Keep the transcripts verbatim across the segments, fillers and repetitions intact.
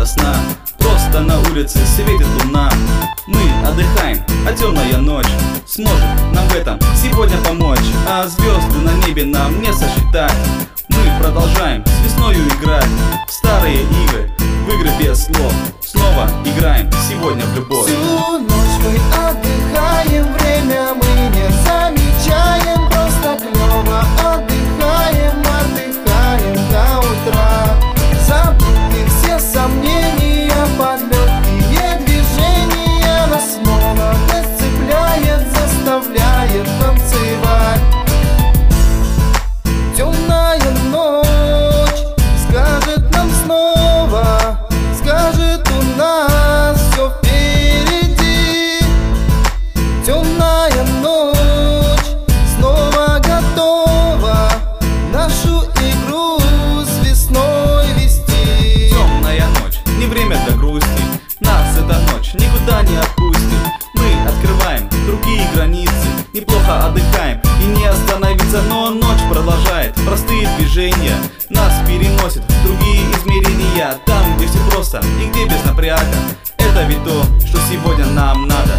до сна. Просто на улице светит луна. Мы отдыхаем, а темная ночь сможет нам в этом сегодня помочь. А звезды на небе нам не сосчитать. Мы продолжаем с весною играть в старые игры, в игры без слов. Снова играем сегодня в любовь. Всю ночь мы отдыхаем, время мы не замечаем. Просто клёво отдыхаем, отдыхаем до утра. Забыты все сомнения, под легкие движения. Нас молодость цепляет, заставляет танцевать. Темная ночь скажет нам снова, скажет у нас все впереди. Темная ночь снова готова нашу игру с весной вести. Темная ночь, не время для грусти. Нас эта ночь никуда не отпустит. Мы открываем другие границы, неплохо отдыхаем и не остановиться. Но ночь продолжает, простые движения нас переносят в другие измерения. Там, где все просто и где без напряга. Это ведь то, что сегодня нам надо.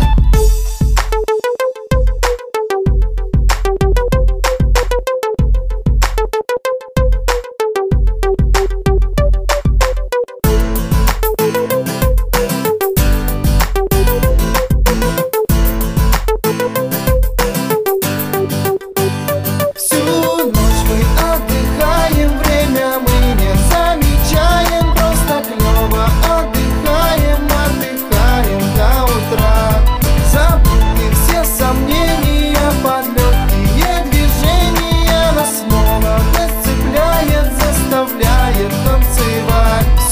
Заставляет танцевать.